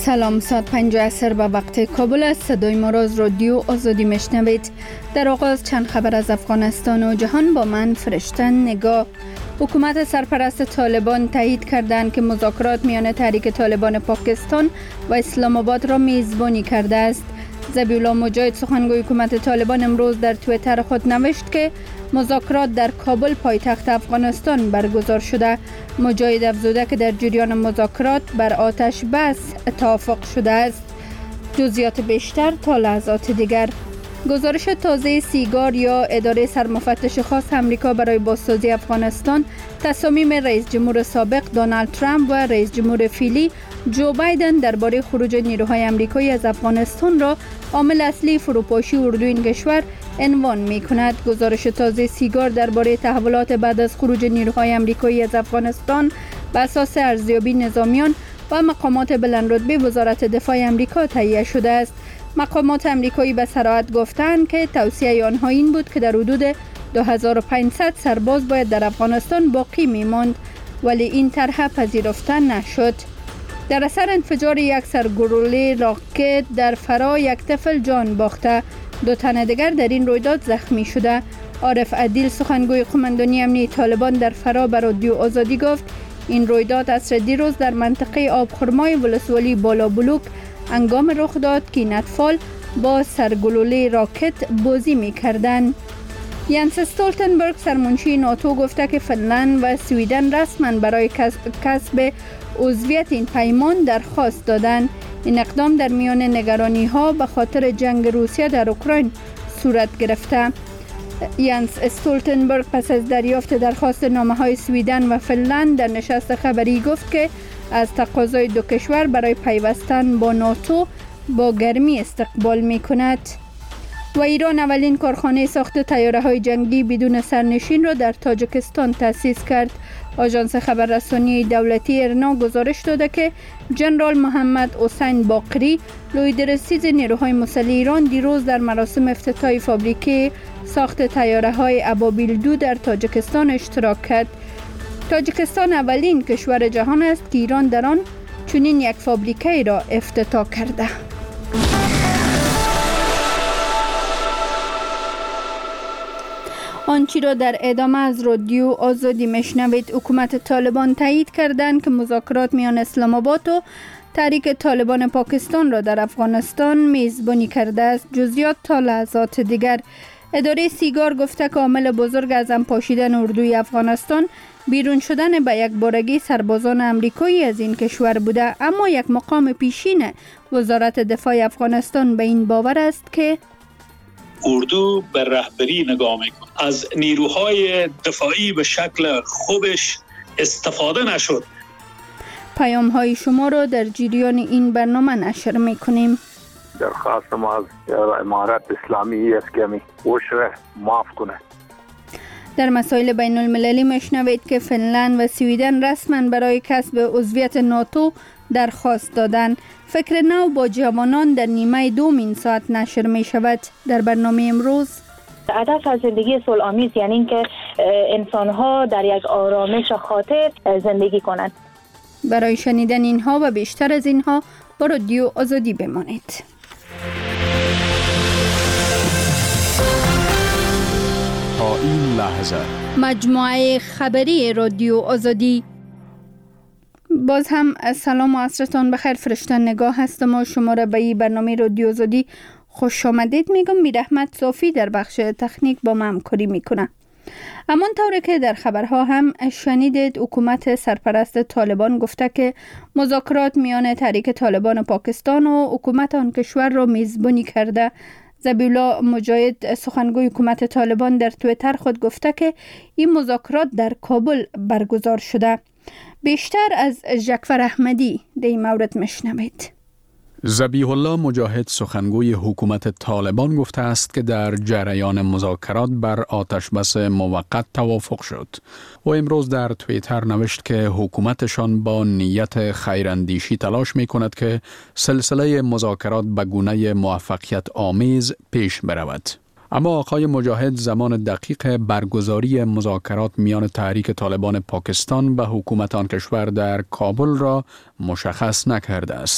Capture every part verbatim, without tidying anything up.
سلام، ساعت پنج عصر به وقت کابل است. صدای ما را از رادیو آزادی میشنوید. در آغاز چند خبر از افغانستان و جهان با من فرشتن نگاه. حکومت سرپرست طالبان تایید کردند که مذاکرات میان تحریک طالبان پاکستان و اسلام آباد را میزبانی کرده است. ذبیح الله مجاهد سخنگوی حکومت طالبان امروز در توییتر خود نوشت که مذاکرات در کابل پایتخت افغانستان برگزار شده. مجاهد افزوده که در جریان مذاکرات بر آتش بس توافق شده است. جزئیات بیشتر تا لحظات دیگر. گزارش تازه سیگار یا اداره سرمفتش خاص امریکا برای بازسازی افغانستان تصامیم رئیس جمهور سابق دونالد ترامپ و رئیس جمهور فعلی جو بایدن درباره خروج نیروهای امریکایی از افغانستان را عامل اصلی فروپاشی اردو این کشور عنوان می کند. گزارش تازه سیگار درباره تحولات بعد از خروج نیروهای امریکایی از افغانستان بر اساس ارزیابی نظامیان و مقامات بلندرتبه وزارت دفاع امریکا تهیه شده است. مقامات امریکایی به صراحت گفتند که توصیه آنها این بود که در حدود دو هزار و پانصد سرباز باید در افغانستان باقی می‌ماند، ولی این طرح پذیرفته نشد. در اثر انفجار یک سرگلوله راکت در فرا یک طفل جان باخته، دو تن دیگر در این رویداد زخمی شده. عارف عدیل سخنگوی قماندانی امنیتی طالبان در فرا به رادیو آزادی گفت این رویداد عصر دیروز در منطقه آبخرمای ولسوالی بالا بلوک انگام رخ داد که این اطفال با سرگلوله راکت بازی می‌کردند. ینس استولتنبرگ سرمنشی ناتو گفته که فنلند و سویدن رسما برای کسب عضویت این پیمان درخواست دادند. این اقدام در میان نگرانی‌ها به خاطر جنگ روسیه در اوکراین صورت گرفته. ینس استولتنبرگ پس از دریافت درخواست نامه‌های سویدن و فنلند در نشست خبری گفت که از تقاضای دو کشور برای پیوستن با ناتو با گرمی استقبال می‌کند. و ایران اولین کارخانه ساخت طیاره‌های جنگی بدون سرنشین را در تاجیکستان تأسیس کرد. آژانس خبررسانی دولتی ارنا گزارش داده که جنرال محمد حسین باقری، لویدرسیز نیروهای مسلح ایران، دیروز در مراسم افتتاح فابریکه ساخت طیاره‌های ابابیل دو در تاجیکستان اشتراک کرد. تاجیکستان اولین کشور جهان است که ایران در آن چنین یک فابریکه را افتتاح کرده. آنچه را در ادامه از رادیو آزادی میشنوید. حکومت طالبان تایید کردند که مذاکرات میان اسلام آباد و تحریک طالبان پاکستان را در افغانستان میزبانی کرده است. جزئیات تا لحظات دیگر. اداره سیگار گفته که عامل بزرگ از هم پاشیدن اردوی افغانستان بیرون شدن به یک بارگی سربازان امریکایی از این کشور بوده، اما یک مقام پیشین وزارت دفاع افغانستان به این باور است که اردو به رهبری نگاه میکنه. از نیروهای دفاعی به شکل خوبش استفاده نشد. پیام های شما را در جریان این برنامه نشر میکنیم. درخواست ما از امارت اسلامی است که می عشر معاف کنه. در مسائل بین المللی میشنوید که فنلند و سویدن رسما برای کسب عضویت ناتو درخواست دادند. فکر نو با جوانان در نیمه دوم این ساعت نشر می شود. در برنامه امروز هدف از زندگی صلح‌آمیز یعنی اینکه انسان‌ها در یک آرامش خاطر زندگی کنند. برای شنیدن اینها و بیشتر از اینها با رادیو آزادی بمانید. تا این لحظه مجموعه خبری رادیو آزادی. باز هم سلام و عصرتان بخیر. فرشتن نگاه هستم و شما را به این برنامه رادیو آزادی خوش آمدید میگم. میرحمت صافی در بخش تکنیک با من همکاری میکنه. امان طوری که در خبرها هم شنیدید، حکومت سرپرست طالبان گفته که مذاکرات میان تحریک طالبان پاکستان و حکومت آن کشور را میزبانی کرده. ذبیح الله مجاهد سخنگوی حکومت طالبان در توییتر خود گفته که این مذاکرات در کابل برگزار شده. بیشتر از جعفر احمدی در این مورد میشنوید. ذبیح الله مجاهد سخنگوی حکومت طالبان گفته است که در جریان مذاکرات بر آتشبس موقت توافق شد. و امروز در توییتر نوشت که حکومتشان با نیت خیراندیشی تلاش می کند که سلسله مذاکرات به گونه موفقیت آمیز پیش برود. اما آقای مجاهد زمان دقیق برگزاری مذاکرات میان تحریک طالبان پاکستان و حکومت آن کشور در کابل را مشخص نکرده است.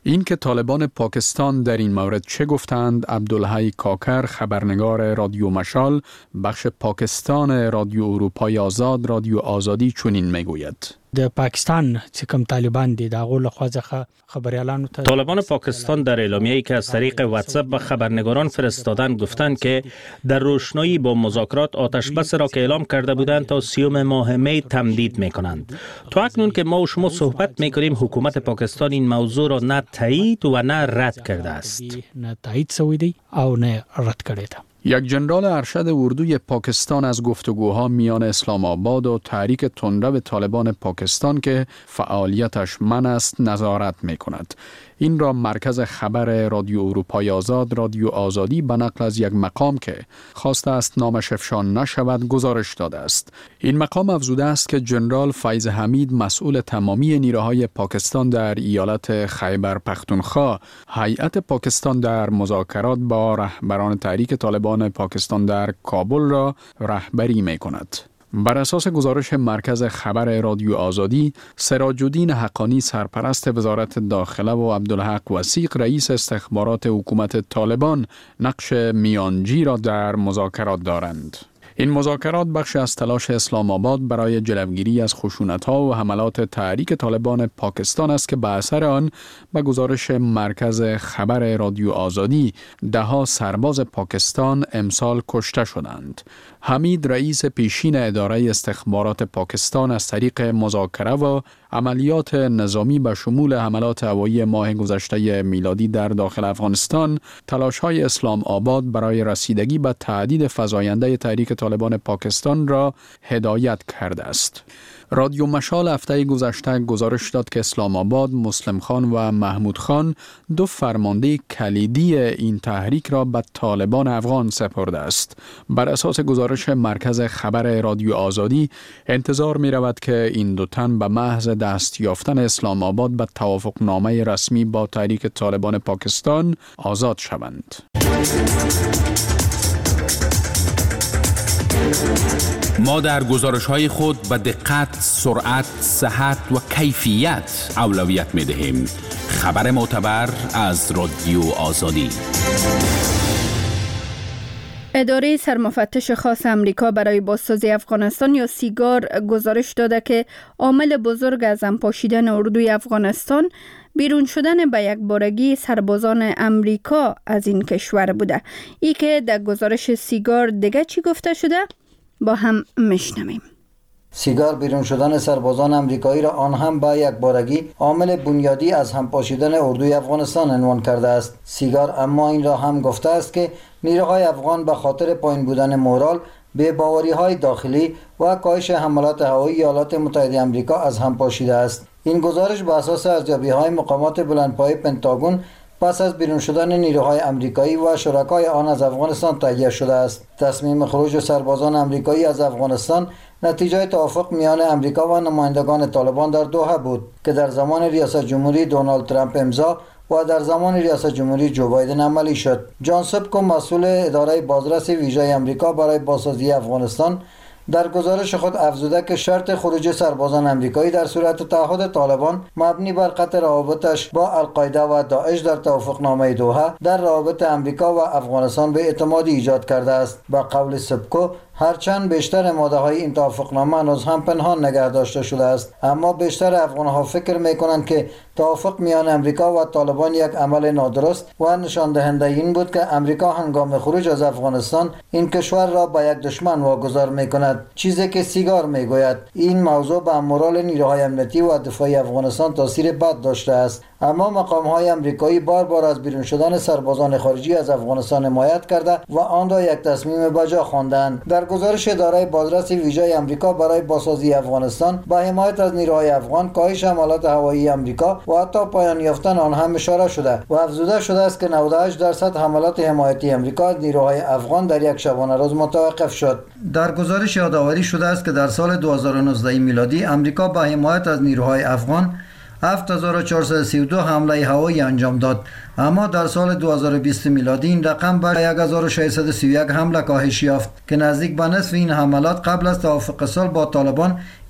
این که طالبان پاکستان در این مورد چه گفتند، عبدالحی کاکر، خبرنگار رادیو مشال، بخش پاکستان رادیو اروپای آزاد، رادیو آزادی چنین میگوید. د پاکستان چې کوم طالبان دي دا غول خوازه خبريالانو ته طالبان پاکستان در اعلامیه‌ای که از طریق واتساپ به خبرنگاران فرستادن گفتند که در روشنایی با مذاکرات آتش بس را که اعلام کرده بودند تا سیوم ماه می تمدید می‌کنند. تا اکنون که ما و شما صحبت می‌کنیم حکومت پاکستان این موضوع را نه تایید و نه رد کرده است. نه تایید شوی دی او نه رد کړی ده. یک جنرال ارشد اردوی پاکستان از گفتگوها میان اسلام آباد و تحریک تندرو طالبان پاکستان که فعالیتش منع است نظارت می کند. این را مرکز خبر رادیو اروپای آزاد، رادیو آزادی به نقل از یک مقام که خواسته است نامش افشا نشود گزارش داده است. این مقام افزوده است که جنرال فیض حمید مسئول تمامی نیروهای پاکستان در ایالت خیبر پختونخوا، هیئت پاکستان در مذاکرات با رهبران تحریک طالبان پاکستان در کابل را رهبری می کند. بر اساس گزارش مرکز خبر رادیو آزادی، سراج الدین حقانی سرپرست وزارت داخله و عبدالحق وثیق رئیس استخبارات حکومت طالبان نقش میانجی را در مذاکرات دارند. این مذاکرات بخش از تلاش اسلام آباد برای جلوگیری از خشونت‌ها و حملات تحریک طالبان پاکستان است که به اثر آن به گزارش مرکز خبر رادیو آزادی ده‌ها سرباز پاکستان امسال کشته شدند. حمید رئیس پیشین اداره استخبارات پاکستان از طریق مذاکره و عملیات نظامی به شمول حملات هوایی ماه گذشته میلادی در داخل افغانستان تلاش‌های اسلام آباد برای رسیدگی به تهدید فزاینده تحریک طالبان پاکستان را هدایت کرده است. رادیو مشال هفته گذشته گزارش داد که اسلام آباد، مسلم خان و محمود خان دو فرمانده کلیدی این تحریک را به طالبان افغان سپرده است. بر اساس گزارش مرکز خبر رادیو آزادی انتظار می رود که این دو تن به محض دست یافتن اسلام آباد به توافقنامه رسمی با تحریک طالبان پاکستان آزاد شوند. ما در گزارش‌های خود به دقت، سرعت، صحت و کیفیت اولویت می‌دهیم. خبر معتبر از رادیو آزادی. اداره سرمفتش خاص امریکا برای بازسازی افغانستان یا سیگار گزارش داده که عامل بزرگ از هم پاشیدن اردوی افغانستان بیرون شدن به یک بارگی سربازان امریکا از این کشور بوده. ای که در گزارش سیگار دیگه چی گفته شده؟ با هم میشنویم. سیگار بیرون شدن سربازان امریکایی را آن هم با یک بارگی عامل بنیادی از هم پاشیدن اردوی افغانستان عنوان کرده است. سیگار اما این را هم گفته است که نیروهای افغان به خاطر پایین بودن مورال، به باوری‌های داخلی و کاهش حملات هوایی ایالات متحده آمریکا از هم پاشیده است. این گزارش بر اساس ارزیابی‌های مقامات بلندپایه پنتاگون پس از بیرون شدن نیروهای امریکایی و شرکای آن از افغانستان تهیه شده است. تصمیم خروج سربازان امریکایی از افغانستان نتیجه توافق میان امریکا و نمایندگان طالبان در دوحه بود که در زمان ریاست جمهوری دونالد ترامپ امضا و در زمان ریاست جمهوری جو بایدن عملی شد. جان سبکو مسئول اداره بازرس ویژه امریکا برای بازسازی افغانستان در گزارش خود افزوده که شرط خروج سربازان امریکایی در صورت تعهد طالبان مبنی بر قطع روابطش با القاعده و داعش در توافقنامه دوحه در روابط امریکا و افغانستان به اعتمادی ایجاد کرده است. با قول سبکو هرچند بیشتر ماده های این توافقنامه هنوز هم پنهان نگه داشته شده است، اما بیشتر افغان‌ها فکر می‌کنند که توافق میان امریکا و طالبان یک عمل نادرست و نشان دهنده این بود که امریکا هنگام خروج از افغانستان این کشور را به یک دشمن واگذار می‌کند، چیزی که سیگار می‌گوید. این موضوع به مورال نیروهای امنیتی و دفاعی افغانستان تاثیر بد داشته است، اما مقام‌های امریکایی بار بار از بیرون شدن سربازان خارجی از افغانستان حمایت کرده و آن را یک تصمیم بجا خواندند. در گزارش اداره بازرس ویژه امریکا برای بازسازی افغانستان با حمایت از نیروهای افغان، کاهش حملات هوایی امریکا و حتی پایان یافتن آن هم اشاره شده و افزوده شده است که نود و هشت درصد حملات حمایتی امریکا از نیروهای افغان در یک شبانه روز متوقف شد. در گزارش یادآوری شده است که در سال دو هزار و نوزده میلادی امریکا با حمایت از نیروهای افغان هفت هزار و چهارصد و سی و دو حمله هوایی انجام داد، اما در سال دو هزار و بیست میلادی این رقم به یک هزار و ششصد و سی و یک حمله کاهش یافت که نزدیک به نصف این حملات قبل از توافق صلح با طالبان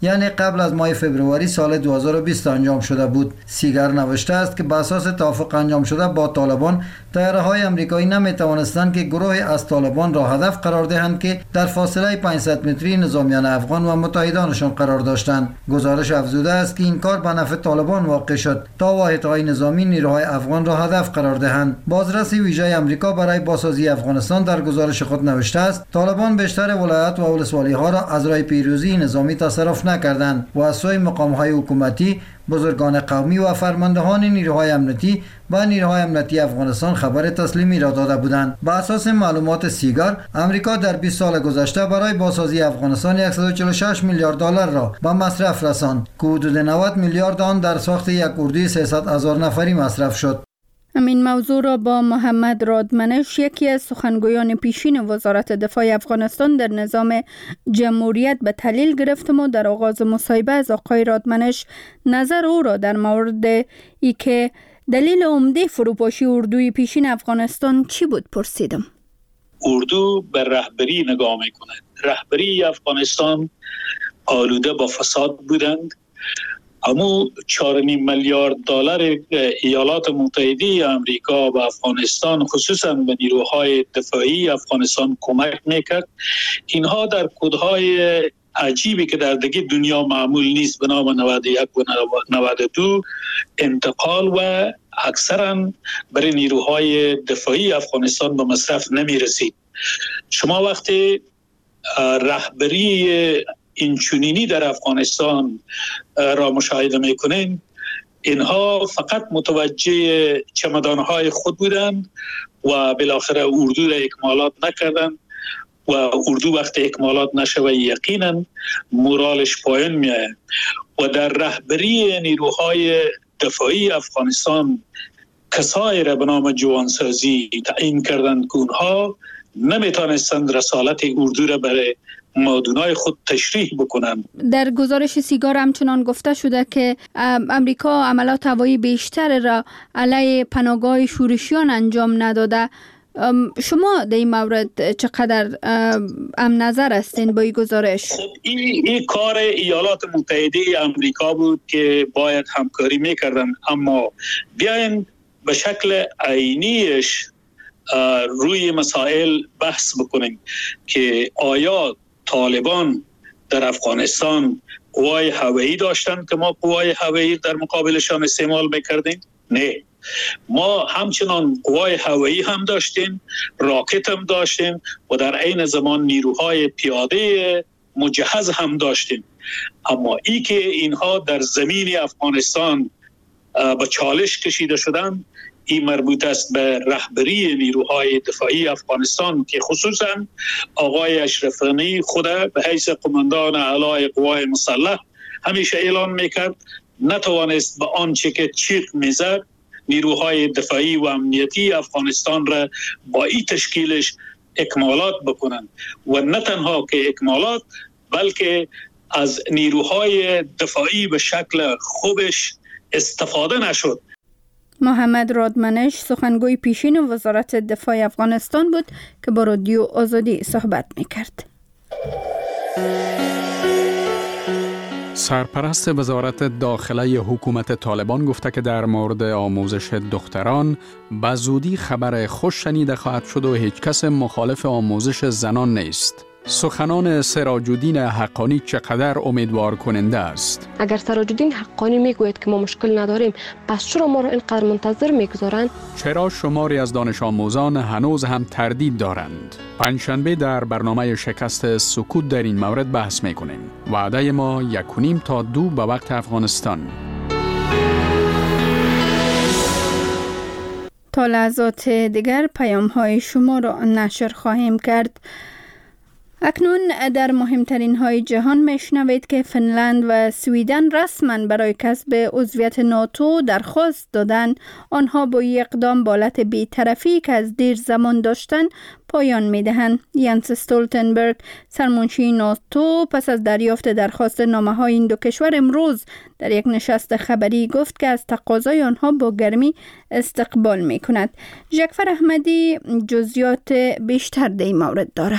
یعنی قبل از ماه فوریه سال دو هزار و بیست انجام شده بود. سیگر نوشته است که بر اساس توافق انجام شده با طالبان، طیاره‌های آمریکایی نمی‌توانستند که گروه از طالبان را هدف قرار دهند که در فاصله پانصد متری نظامیان افغان و متحدانشان قرار داشتند. گزارش افزوده است که این کار به نفع طالبان واقع شد تا واحدهای نظامی نیروهای افغان را هدف قرار دهند. بازرس ویژه آمریکا برای بازسازی افغانستان در گزارش خود نوشته است طالبان بیشتر ولایات و ولسوالی‌ها را از راه پیروزی نظامی تصرف نکردند و از سوی مقام‌های حکومتی، بزرگان قومی و فرماندهان نیروهای امنیتی و نیروهای امنیتی افغانستان خبر تسلیمی را داده بودند. بر اساس معلومات سیگار، آمریکا در بیست سال گذشته برای بازسازی افغانستان صد و چهل و شش میلیارد دلار را به مصرف رساند که حدود نود میلیارد آن در ساخت یک اردوی سیصد هزار نفری مصرف شد. همین موضوع را با محمد رادمنش، یکی از سخنگویان پیشین وزارت دفاع افغانستان در نظام جمهوریت، به تحلیل گرفتم و در آغاز مصاحبه از آقای رادمنش نظر او را در مورد ای که دلیل عمده فروپاشی اردوی پیشین افغانستان چی بود پرسیدم. اردو به رهبری نگاه میکنه. رهبری افغانستان آلوده با فساد بودند. همو چهار و نیم میلیارد دلار ایالات متحده آمریکا به افغانستان، خصوصا به نیروهای دفاعی افغانستان کمک میکرد. اینها در کدهای عجیبی که در دیگه دنیا معمول نیست به نام نود و یک و نود و دو انتقال و اکثرا برای نیروهای دفاعی افغانستان به مصرف نمی رسید. شما وقتی رهبری این چنینی در افغانستان را مشاهده میکنین، اینها فقط متوجه چمدانهای خود بودند و بالاخره اردو را اکمالات نکردند و اردو وقتی اکمالات نشوه یقینا مورالش پایین میاد و در رهبری نیروهای دفاعی افغانستان کسایی را به نام جوانسازی تعیین کردند که اونها نمیتونستند رسالت اردو را برای مادونای خود تشریح بکنند. در گزارش سیگار همچنان گفته شده که امریکا عملات هوایی بیشتر را علیه پناهگاه شورشیان انجام نداده. شما در این مورد چقدر ام نظر هستین با این گزارش؟ خب این, این کار ایالات متحده امریکا بود که باید همکاری میکردن، اما بیاین به شکل عینیش روی مسائل بحث بکنیم که آیا طالبان در افغانستان قوای هوایی داشتن که ما قوای هوایی در مقابلشان استعمال میکردیم؟ نه، ما همچنان قوای هوایی هم داشتیم، راکت هم داشتیم و در عین زمان نیروهای پیاده مجهز هم داشتیم. اما ای که اینها در زمین افغانستان به چالش کشیده شدن، این مربوط است به رهبری نیروهای دفاعی افغانستان که خصوصا آقای اشرف غنی خود به حیث قماندان اعلی قوای مسلح همیشه اعلان میکرد نتوانست به آنچه که چیق میزد نیروهای دفاعی و امنیتی افغانستان را با این تشکیلش اکمالات بکنند و نه تنها که اکمالات بلکه از نیروهای دفاعی به شکل خوبش استفاده نشد. محمد رادمنش، سخنگوی پیشین وزارت دفاع افغانستان بود که با رادیو آزادی صحبت میکرد. سرپرست وزارت داخله حکومت طالبان گفته که در مورد آموزش دختران به زودی خبر خوش شنیده خواهد شد و هیچ کس مخالف آموزش زنان نیست. سخنان سراج الدین حقانی چقدر امیدوار کننده است. اگر سراج الدین حقانی میگوید که ما مشکل نداریم، پس چرا ما را اینقدر منتظر میگذارند؟ چرا شماری از دانش آموزان هنوز هم تردید دارند؟ پنجشنبه در برنامه شکست سکوت در این مورد بحث میکنیم. وعده ما یک و نیم تا دو به وقت افغانستان. تا لحظات دیگر پیام های شما را نشر خواهیم کرد. اکنون در مهمترین های جهان میشنوید که فنلند و سویدن رسما برای کسب عضویت ناتو درخواست دادن. آنها با یک اقدام به حالت بی‌طرفی که از دیر زمان داشتن پایان میدهند. ینس استولتنبرگ، سرمنشی ناتو، پس از دریافت درخواست نامه های این دو کشور امروز در یک نشست خبری گفت که از تقاضای آنها با گرمی استقبال می کند. ژکفر احمدی جزئیات بیشتر در این مورد داره.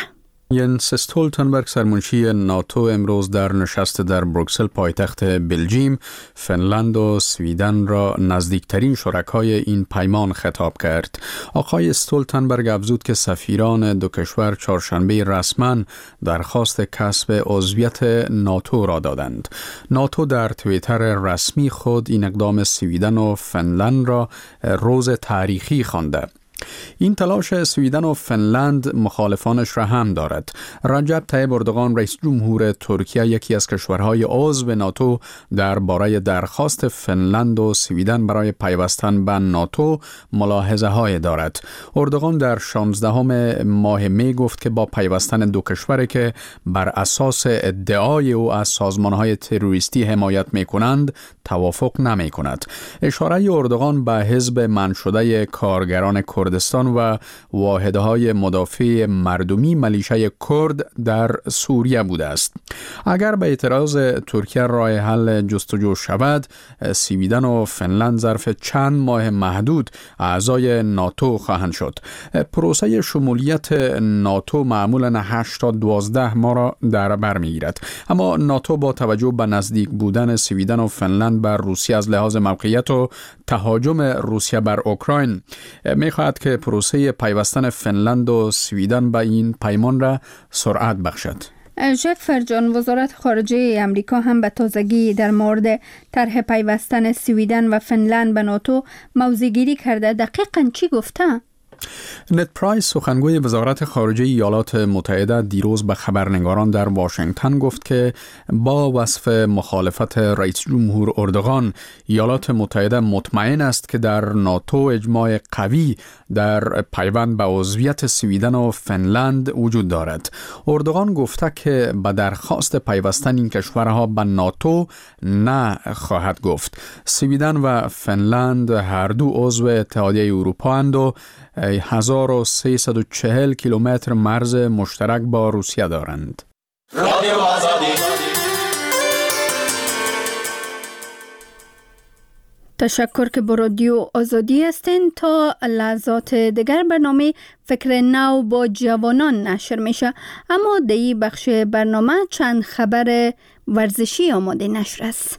ینس استولتنبرگ سرمنشی ناتو امروز در نشست در بروکسل پایتخت بلژیم، فنلند و سویدن را نزدیکترین شرکای این پیمان خطاب کرد. آقای استولتنبرگ افزود که سفیران دو کشور چهارشنبه رسما درخواست کسب عضویت ناتو را دادند. ناتو در توییتر رسمی خود این اقدام سویدن و فنلند را روز تاریخی خوانده. این تلاش سویدن و فنلند مخالفانش را هم دارد. رجب طیب اردوغان رئیس جمهور ترکیه یکی از کشورهای عضو ناتو درباره درخواست فنلند و سویدن برای پیوستن به ناتو ملاحظه های دارد. اردوغان در شانزدهم ماه می گفت که با پیوستن دو کشوری که بر اساس ادعای او از سازمانهای تروریستی حمایت می کنند توافق نمی کند. اشاره اردوغان به حزب منع شده کارگران کردستان و واحدهای مدافع مردمی ملیشه کرد در سوریه بوده است. اگر به اعتراض ترکیه راه حل جستجو شود، سویدن و فنلند ظرف چند ماه محدود اعضای ناتو خواهند شد. پروسه شمولیت ناتو معمولاً هشت تا دوازده ماه را در بر میگیرد، اما ناتو با توجه به نزدیک بودن سویدن و فنلند بر روسیه از لحاظ موقعیت و تهاجم روسیه بر اوکراین می‌خواهد که پروسه پیوستن فنلند و سویدن به این پیمان را سرعت بخشد. ژک فرجان، وزارت خارجه امریکا هم به تازگی در مورد طرح پیوستن سویدن و فنلند به ناتو موضع‌گیری کرده. دقیقاً چی گفته؟ نت پرایس، سخنگوی وزارت خارجه ایالات متحده، دیروز به خبرنگاران در واشنگتن گفت که با وصف مخالفت رئیس جمهور اردوغان، ایالات متحده مطمئن است که در ناتو اجماع قوی در پیوند به عضویت سویدن و فنلند وجود دارد. اردوغان گفته که به درخواست پیوستن این کشورها به ناتو نه خواهد گفت. سویدن و فنلند هر دو عضو اتحادیه اروپا اند و هزار و سیصد و چهل کیلومتر مرز مشترک با روسیه دارند. رادیو آزادی. تشکر که با رادیو آزادی هستین. تا لحظات دیگر برنامه فکر نو با جوانان نشر میشه، اما در این بخش برنامه چند خبر ورزشی آماده نشر است.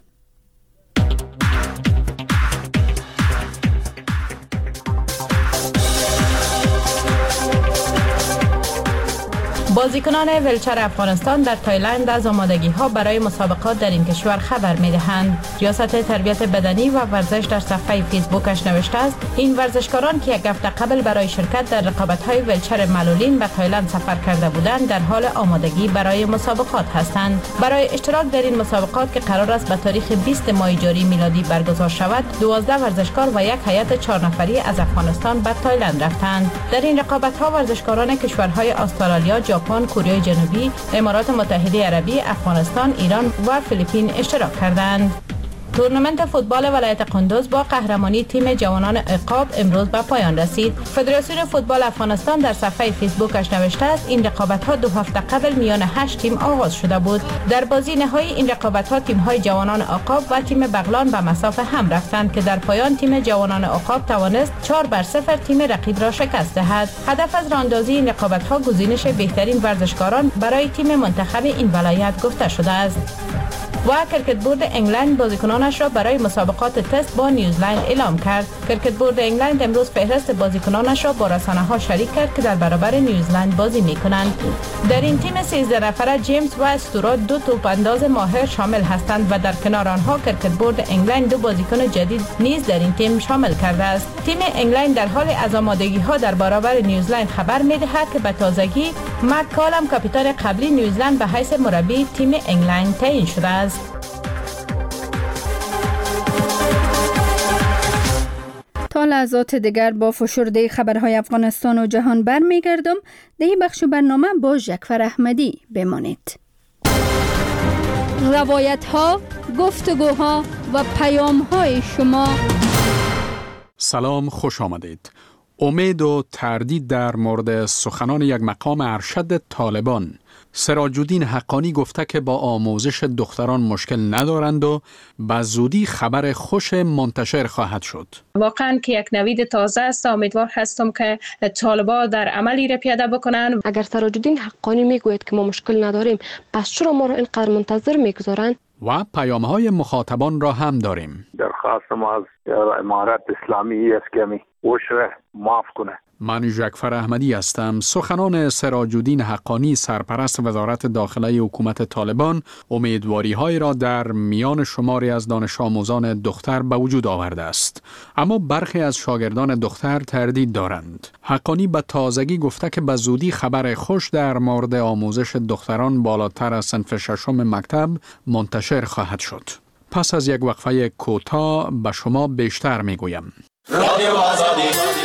بازیکنان ولچر افغانستان در تایلند از آمادگی ها برای مسابقات در این کشور خبر می دهند. ریاست تربیت بدنی و ورزش در صفحه فیسبوکش نوشته است این ورزشکاران که یک هفته قبل برای شرکت در رقابت های ولچر معلولین به تایلند سفر کرده بودند در حال آمادگی برای مسابقات هستند. برای اشتراک در این مسابقات که قرار است به تاریخ بیست ماه جاری میلادی برگزار شود، دوازده ورزشکار و یک هیئت چهار نفری از افغانستان به تایلند رفتند. در این رقابت ها ورزشکاران کشورهای استرالیا، ژاپن، کره جنوبی، امارات متحده عربی، افغانستان، ایران و فیلیپین اشتراک کردند. تورنمنت فوتبال ولایت قندوز با قهرمانی تیم جوانان عقاب امروز به پایان رسید. فدراسیون فوتبال افغانستان در صفحه فیسبوکش نوشته است این رقابت‌ها دو هفته قبل میان هشت تیم آغاز شده بود. در بازی نهایی این رقابت‌ها تیم‌های جوانان عقاب و تیم بغلان به مسافه هم رفتند که در پایان تیم جوانان عقاب توانست چهار بر صفر تیم رقیب را شکست دهد. هدف از راندازی این رقابت‌ها گزینش بهترین ورزشکاران برای تیم منتخب این ولایت گفته شده است. و کرکت بورد انگلند بازیکنانش را برای مسابقات تست با نیوزلند اعلام کرد. کرکت بورد انگلند امروز فهرست بازیکنانش را با رسانه‌ها شریک کرد که در برابر نیوزلند بازی می‌کنند. در این تیم سیزده نفره جیمز و استورات دو توپ‌انداز ماهر شامل هستند و در کنار آنها کرکت بورد انگلند دو بازیکن جدید نیز در این تیم شامل کرده است. تیم انگلند در حال از آمادگی‌ها در برابر نیوزلند خبر می‌دهد که به تازگی مک کالم کاپیتان قبلی نیوزلند به حیث مربی تیم انگلند تعیین شده است. تا لحظات دیگر با فشرده خبرهای افغانستان و جهان برمیگردم. در این بخش برنامه با ژکفر احمدی بمانید. روایت ها، گفتگوها و پیام های شما. سلام، خوش آمدید. امید و تردید در مورد سخنان یک مقام ارشد طالبان. سراج الدین حقانی گفته که با آموزش دختران مشکل ندارند و به زودی خبر خوش منتشر خواهد شد. واقعا که یک نوید تازه است. امیدوار هستم که طالبان در عملی را پیاده بکنند. اگر سراج الدین حقانی میگوید که ما مشکل نداریم، پس چرا ما را اینقدر منتظر میگذارند؟ و پیام‌های مخاطبان را هم داریم. درخواست ما از امارت اسلامی است که می وشره معاف کنه. من جعفر احمدی هستم. سخنان سراج الدین حقانی سرپرست وزارت داخله حکومت طالبان امیدواری‌های را در میان شماری از دانش آموزان دختر به وجود آورده است. اما برخی از شاگردان دختر تردید دارند. حقانی به تازگی گفته که به زودی خبر خوش در مورد آموزش دختران بالاتر از صنف ششم مکتب منتشر خواهد شد. پس از یک وقفه کوتاه به شما بیشتر میگویم. رادیو آزادی.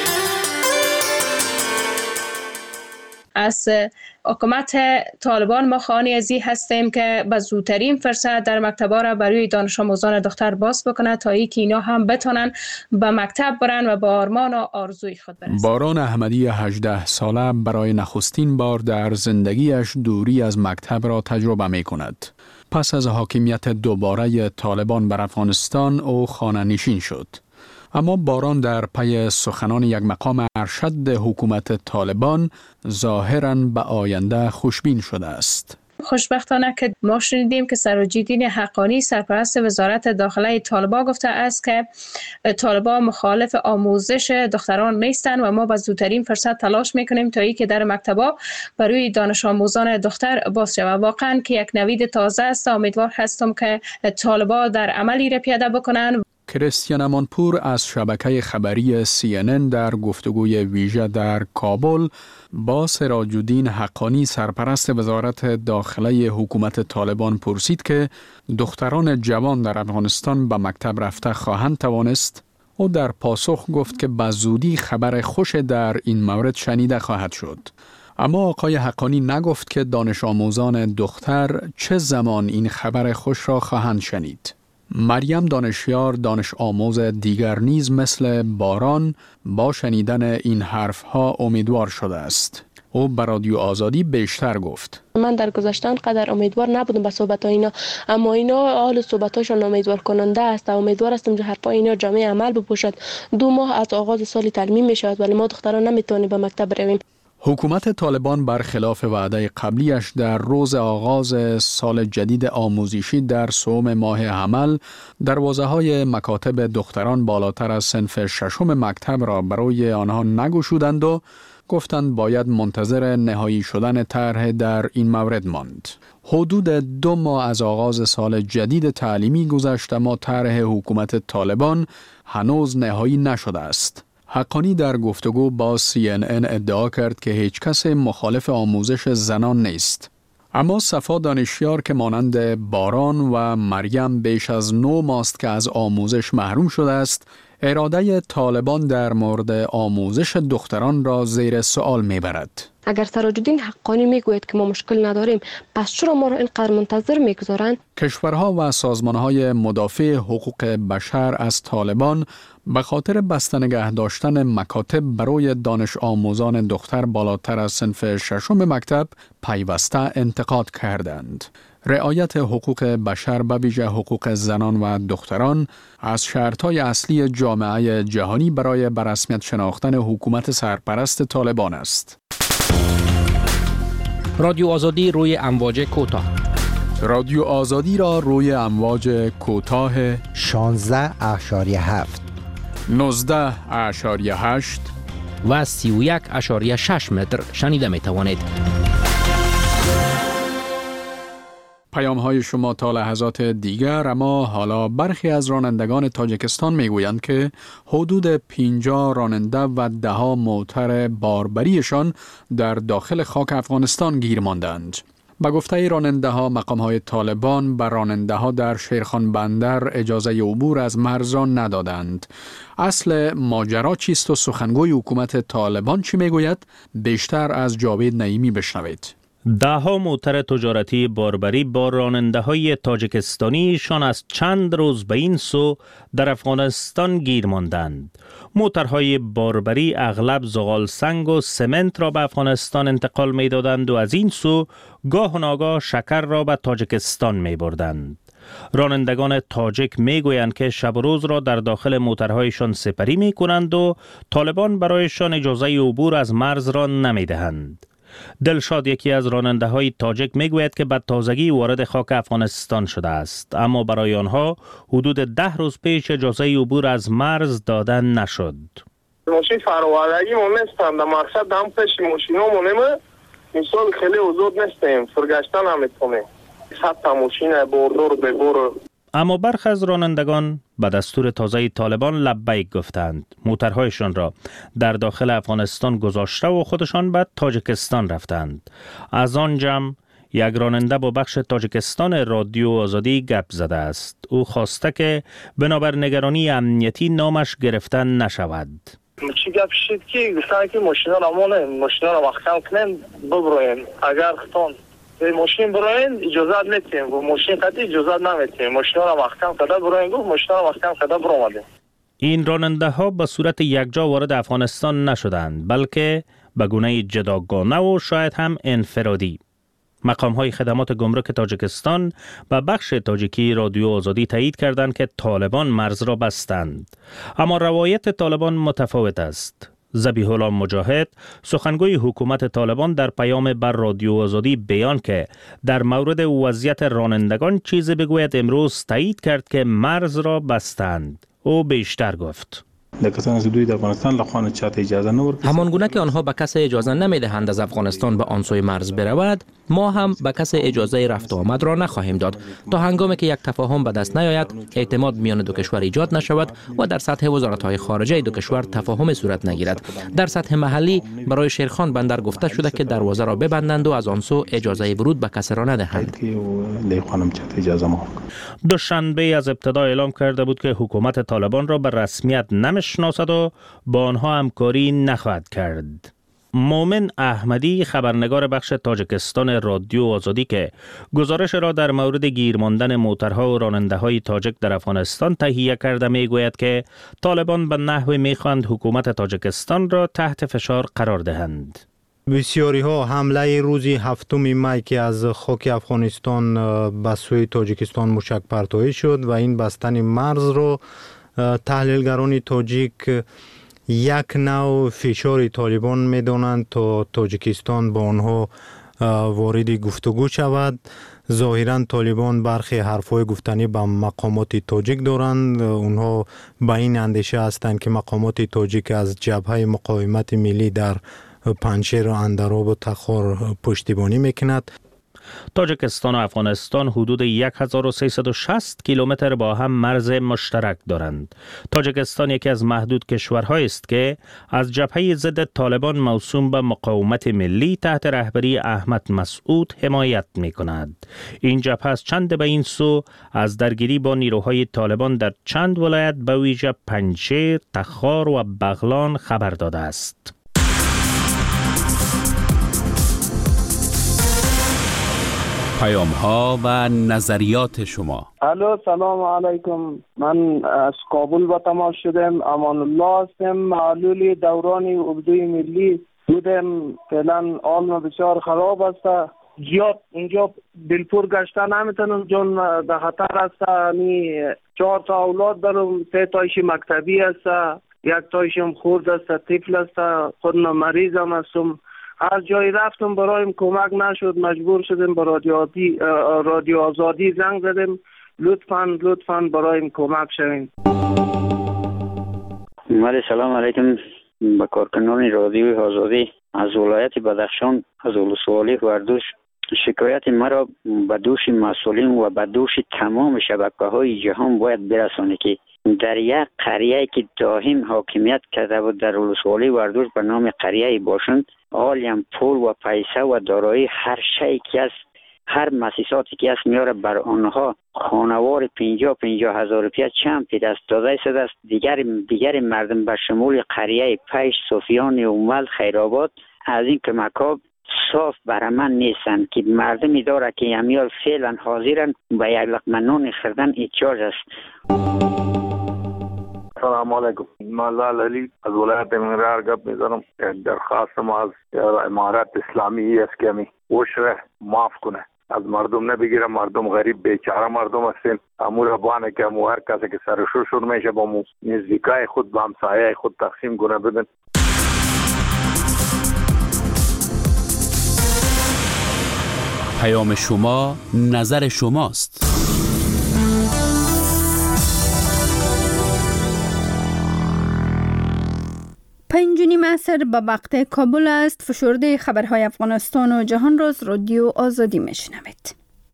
از حکومت طالبان ما خواهان ازی هستیم که به زودترین فرصت در مکتب‌ها را برای دانش آموزان دختر باز بکنه تا اینکه اینا هم بتونن به مکتب برن و با آرمان و آرزوی خود برسن. باران احمدی هجده ساله برای نخستین بار در زندگیش دوری از مکتب را تجربه می کند. پس از حاکمیت دوباره طالبان بر افغانستان او خانه نشین شد. اما باران در پی سخنان یک مقام ارشد حکومت طالبان ظاهراً به آینده خوشبین شده است. خوشبختانه که ما شنیدیم که سراج الدین حقانی سرپرست وزارت داخله طالبان گفته است که طالبان مخالف آموزش دختران نیستند و ما با زودترین فرصت تلاش میکنیم تا اینکه در مکتب‌ها برای دانش آموزان دختر باز شود. واقعا که یک نوید تازه است. امیدوار هستم که طالبان در عملی را پیاده بکنند. کریستیان امانپور از شبکه خبری سی ان ان در گفتگوی ویژه در کابل با سراج الدین حقانی سرپرست وزارت داخله حکومت طالبان پرسید که دختران جوان در افغانستان به مکتب رفته خواهند توانست. او در پاسخ گفت که به زودی خبر خوش در این مورد شنیده خواهد شد. اما آقای حقانی نگفت که دانش آموزان دختر چه زمان این خبر خوش را خواهند شنید. مریم دانشیار دانش آموز دیگر نیز مثل باران با شنیدن این حرفها امیدوار شده است. او بر رادیو آزادی بیشتر گفت. من در گذشته قدر امیدوار نبودم به صحبت اینا، اما اینا حال صحبتاشون امیدوار کننده است و امیدوار هستم که حرفای اینا جامعه عمل بپوشد. دو ماه از آغاز سال تعلیمی می شود ولی ما دختران نمیتونیم به مکتب برویم. حکومت طالبان برخلاف وعده قبلیش در روز آغاز سال جدید آموزشی در سوم ماه حمل دروازه‌های مکاتب دختران بالاتر از صنف ششم مکتب را برای آنها نگشودند و گفتند باید منتظر نهایی شدن طرح در این مورد ماند. حدود دو ماه از آغاز سال جدید تعلیمی گذشت اما طرح حکومت طالبان هنوز نهایی نشده است. حقانی در گفتگو با سی ان ان ادعا کرد که هیچ کس مخالف آموزش زنان نیست. اما صفا دانشیار که مانند باران و مریم بیش از نو ماست که از آموزش محروم شده است، اراده طالبان در مورد آموزش دختران را زیر سوال میبرد. اگر سراج الدین حقانی میگوید که ما مشکل نداریم، پس چرا ما را اینقدر منتظر میگذارند؟ کشورها و سازمانهای مدافع حقوق بشر از طالبان به خاطر بسته نگه داشتن مکاتب برای دانش آموزان دختر بالاتر از صنف ششم مکتب پیوسته انتقاد کردند. رعایت حقوق بشر به ویژه حقوق زنان و دختران از شرطهای اصلی جامعه جهانی برای به رسمیت شناختن حکومت سرپرست طالبان است. رادیو آزادی روی امواج کوتاه. رادیو آزادی را روی امواج کوتاه شانزده اشاریه هفت، نوزده اشاریه هشت و سی و یک اشاریه شش متر شنیده می توانید. پیام های شما تا لحظات دیگر. اما حالا برخی از رانندگان تاجیکستان میگویند که حدود پنجاه راننده و ده ها موتر باربریشان در داخل خاک افغانستان گیر ماندند. با گفته راننده ها مقام های طالبان بر راننده ها در شیرخان بندر اجازه عبور از مرز را ندادند. اصل ماجرا چیست و سخنگوی حکومت طالبان چی میگوید؟ بیشتر از جاوید نعیمی بشنوید. ده ها موتر تجارتی باربری با راننده های تاجیکستانیشان از چند روز به این سو در افغانستان گیر ماندند. موترهای باربری اغلب زغال سنگ و سمنت را به افغانستان انتقال می دادند و از این سو گاه و ناگاه شکر را به تاجیکستان می بردند. رانندگان تاجیک می گویند که شب و روز را در داخل موترهایشان سپری می کنند و طالبان برایشان اجازه عبور از مرز را نمی دهند. دلشاد یکی از راننده های تاجیک می گوید که به تازگی وارد خاک افغانستان شده است، اما برای آنها حدود ده روز پیش اجازه عبور از مرز داده نشد. ماشین فراوردگی ما نیستم، در مقصد هم پیش ماشین ها مونیم مثال خیلی حضور نیستیم، فرگشتن هم میتونیم خط ماشین بردور به بور. اما برخی از رانندگان به دستور تازه طالبان لبیک گفتند. موترهایشان را در داخل افغانستان گذاشته و خودشان به تاجیکستان رفتند. از آن جمع یک راننده با بخش تاجیکستان رادیو آزادی گپ زده است. او خواسته که بنابر نگرانی امنیتی نامش گرفته نشود. چی گپ شد که گفتن که ماشینا را مونه ماشینا را وقت کنیم ببرویم، اگر خطان ماشین براین اجازه نمیتیم و ماشین قطعی اجازه نمیتیم، ماشین را وقتاً قدر براین گفت ماشین را وقتاً قدر برآمده. این راننده ها به صورت یکجا وارد افغانستان نشدند، بلکه به گونه جداگانه و شاید هم انفرادی. مقام های خدمات گمرک تاجیکستان به بخش تاجیکی رادیو آزادی تایید کردند که طالبان مرز را بستند، اما روایت طالبان متفاوت است. ذبیح الله مجاهد سخنگوی حکومت طالبان در پیام بر رادیو آزادی بیان که در مورد وضعیت رانندگان چیزی بگوید امروز تایید کرد که مرز را بستند. او بیشتر گفت: همان گونه که آنها به کسی اجازه نمی دهند از افغانستان به آن سوی مرز برود، ما هم به کسی اجازه رفت و آمد را نخواهیم داد تا هنگامی که یک تفاهم به دست نیاید، اعتماد میان دو کشور ایجاد نشود و در سطح وزارت‌های خارجه دو کشور تفاهم صورت نگیرد. در سطح محلی برای شیرخان بندر گفته شده که دروازه را ببندند و از آن سو اجازه ورود به کسی را ندهند. دوشنبه از ابتدا اعلام کرده بود که حکومت طالبان را به رسمیت نمی‌شناسد و با آنها همکاری نخواهد کرد. مومن احمدی خبرنگار بخش تاجیکستان رادیو آزادی که گزارش را در مورد گیر ماندن موترها و راننده های تاجیک در افغانستان تهیه کرده می گوید که طالبان به نحوی می خواهند حکومت تاجیکستان را تحت فشار قرار دهند. بسیاری ها حمله روزی هفتم می که از خاک افغانستان به سوی تاجیکستان موشک پرتابی شد و این بستن مرز رو تحلیلگران تاجیک یک نوع فشار طالبان می دانند تا تاجیکستان با آنها وارد گفتگو شود. ظاهرا طالبان برخی حرفای گفتنی به مقامات تاجیک دارند. اونها به این اندیشه هستند که مقامات تاجیک از جبهه مقاومت ملی در پنجشیر و اندراب و تخار پشتیبانی میکند. تاجیکستان و افغانستان حدود هزار و سیصد و شصت کیلومتر با هم مرز مشترک دارند. تاجیکستان یکی از محدود کشورهایی است که از جبهه ضد طالبان موسوم به مقاومت ملی تحت رهبری احمد مسعود حمایت می کند. این جبهه از چند به این سو از درگیری با نیروهای طالبان در چند ولایت به ویژه پنجشیر، تخار و بغلان خبر داده است. پیام ها و نظریات شما. الو سلام علیکم، من از کابل با تماس شدم. امان الله هستم، معلول دوران اردوی ملی بودم. فعلا حال بسیار خراب است، زیاد اینجا دلپور گشته نمیتونم چون در خطر است. می چهار تا اولاد دارم، سه تایش مکتبی است، یک تایشم خورد است، طفل است، خودم مریضم هستم. از جای رفتم برایم کمک نشد، مجبور شدم به رادیو رادیو آزادی زنگ زدم. لطفاً لطفاً برایم کمک شوین. مالی سلام علیکم به کارکنان رادیو آزادی از ولایت بدخشان از ولسوالی وردوش. شکایت مرا به دوش مسئولین و به دوش تمام شبکه‌های جهان باید برسانه که در یک قریه که دائم حاکمیت کرده بود در ولسوالی وردوش به نام قریه باشند، عالم پول و پیسه و دارایی هر شیء که است، هر مؤسساتی که است میاره بر آنها خانوار پنجاه پنجاه هزار روپیه چند پی دست داده شده است. دیگر دیگر مردم به شمول قریه پیش، صوفیان، اومل، خیرآباد از این کمک‌ها صاف برای من نیستند که مردمی داره که امیال فعلا حاضرن به یک لقمه نان خوردن احتیاج است. سلام علیکم. من لال علی از ولایت منرار گپ میزنم. درخواست ما از امارت اسلامی است که می عشر معاف کنه، از مردم نبگیره. مردم غریب بیچاره مردم هستیم. امور بانه که امو هر کسی که سرشور شور میشه با مو نزدیکای خود با همسایه خود تقسیم کنه بدن. پیام شما نظر شماست. پنج و نیم عصر به وقت کابل است. فشرده خبرهای افغانستان و جهان را از رادیو آزادی میشنوید.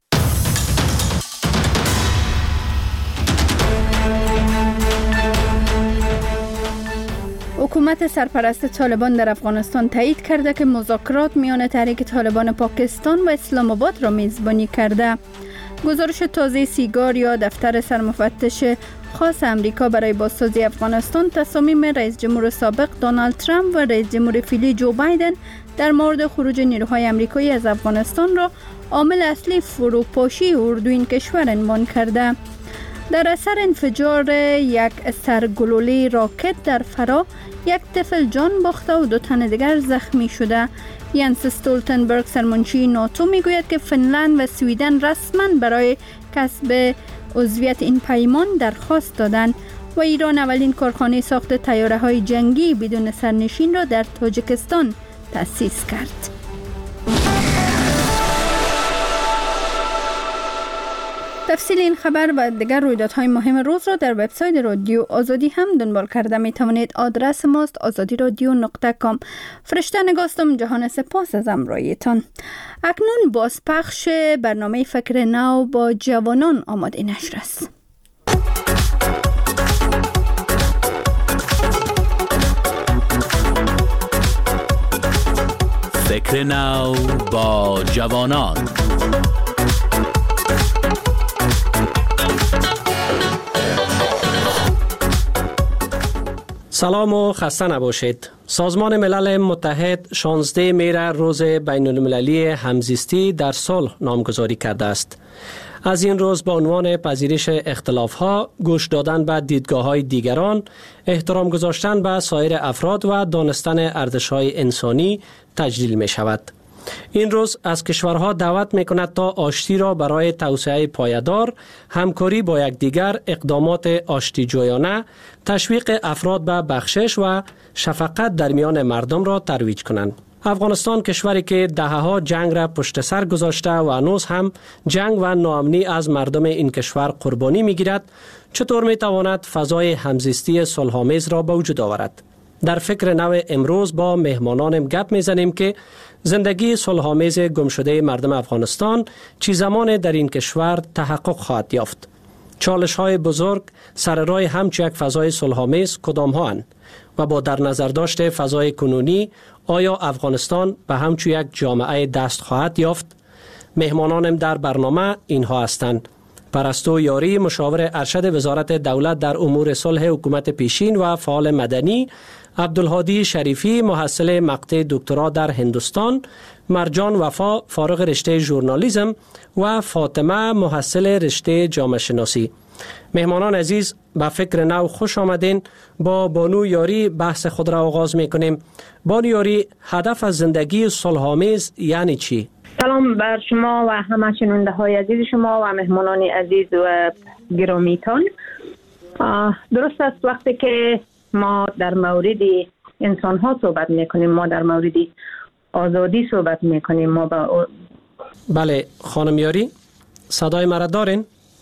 حکومت سرپرست طالبان در افغانستان تایید کرده که مذاکرات میان تحریک طالبان پاکستان و اسلام آباد را میزبانی کرده. گزارش تازه سیگار یا دفتر سرمفتش خاص امریکا برای بازسازی افغانستان تصامیم رئیس جمهور سابق دونالد ترامپ و رئیس جمهور فعلی جو بایدن در مورد خروج نیروهای امریکایی از افغانستان را عامل اصلی فروپاشی اردو این کشور عنوان کرده. در اثر انفجار یک سرگلوله راکت در فرا یک طفل جان باخته و دو تن دیگر زخمی شده. ینس استولتنبرگ سرمنشی ناتو میگوید که فنلند و سویدن رسما برای کسب عضویت این پیمان درخواست دادند و ایران اولین کارخانه ساخت طیاره های جنگی بدون سرنشین را در تاجیکستان تأسیس کرد. تفصیل این خبر و دیگر رویدادهای مهم روز را در وبسایت رادیو آزادی هم دنبال کرده می توانید. آدرس ماست آزادی رادیو نقطه کام. فرشته نگاستم. جهان سپاس از همراهیتان. اکنون بازپخش برنامه فکر نو با جوانان آماده نشر است. فکر نو با جوانان. سلام و خسته نباشید. سازمان ملل متحد شانزده مهر روز بین المللی همزیستی در صلح نامگذاری کرده است. از این روز با عنوان پذیرش اختلاف‌ها، گوش دادن به دیدگاه‌های دیگران، احترام گذاشتن به سایر افراد و دانستن ارزش‌های انسانی تجلیل می شود. این روز از کشورها دعوت می کند تا آشتی را برای توسعه پایدار، همکاری با یکدیگر، اقدامات آشتی جویانه، تشویق افراد به بخشش و شفقت در میان مردم را ترویج کنند. افغانستان کشوری که دهه‌ها جنگ را پشت سر گذاشته و هنوز هم جنگ و ناامنی از مردم این کشور قربانی می‌گیرد، چطور می‌تواند فضای همزیستی صلح‌آمیز را به وجود آورد؟ در فکر نو امروز با مهمانانم گپ میزنیم که زندگی صلح‌آمیز گمشده مردم افغانستان چی زمان در این کشور تحقق خواهد یافت. چالش‌های بزرگ سر راه همچو یک فضای صلح‌آمیز کدام ها اند و با در نظر داشت فضای کنونی آیا افغانستان به همچو یک جامعه دست خواهد یافت؟ مهمانانم در برنامه اینها هستند: پرستو یاری، مشاور ارشد وزارت دولت در امور صلح حکومت پیشین و فعال مدنی، عبدالهادی شریفی، محصل مقطع دکترا در هندوستان، مرجان وفا، فارغ رشته ژورنالیسم و فاطمه، محصل رشته جامعه شناسی. مهمانان عزیز، به فکر نو خوش آمدین. با بانو یاری بحث خود را آغاز می کنیم. بانو یاری، هدف از زندگی صلح‌آمیز یعنی چی؟ سلام بر شما و همه شنونده های عزیز شما و مهمانان عزیز و گرامیتان. درست است وقتی که ما در مورد انسان ها صحبت می کنیم، ما در مورد آزادی صحبت می کنیم. ما با بله خانم یاری، صدای مرا دارین؟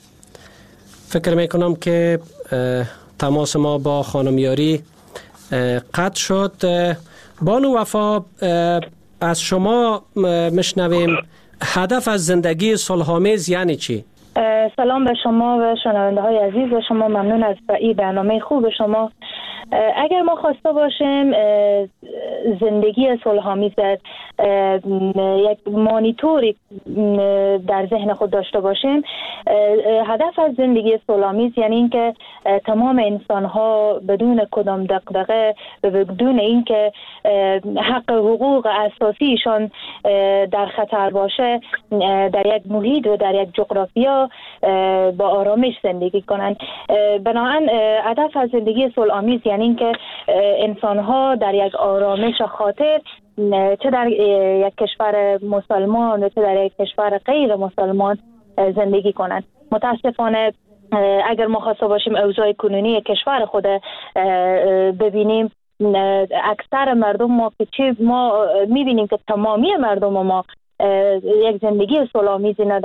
فکر می کنم که تماس ما با خانم یاری قطع شد. بانو وفا، از شما مشنویم هدف از زندگی صلح‌آمیز یعنی چی؟ سلام به شما و شنونده های عزیز و شما. ممنون از این برنامه خوب شما. اگر ما خواسته باشیم زندگی صلح‌آمیز یک مانیتوری در ذهن خود داشته باشیم. هدف از زندگی صلح‌آمیز یعنی اینکه تمام انسان‌ها بدون کدام دغدغه و بدون اینکه حق حقوق اساسیشان در خطر باشه در یک محیط و در یک جغرافیا با آرامش زندگی کنند. بنابراین هدف از زندگی صلح‌آمیز یعنی اینکه انسان‌ها در یک آرامش خاطر چه در یک کشور مسلمان و چه در یک کشور غیر مسلمان زندگی کنند. متاسفانه اگر ما خواسته باشیم اوضاع کنونی کشور خود ببینیم، اکثر مردم ما که چه ما میبینیم که تمامی مردم ما یک زندگی صلح‌آمیزی ندارند.